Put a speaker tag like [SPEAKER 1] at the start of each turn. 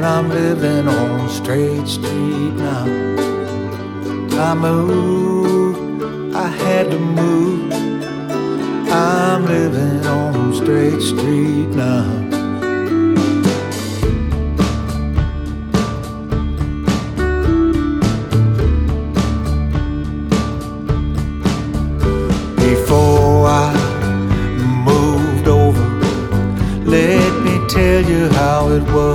[SPEAKER 1] and I'm living on Straight Street now. I moved, I had to move. I'm living on Straight Street now. Before I moved over, let me tell you how it was.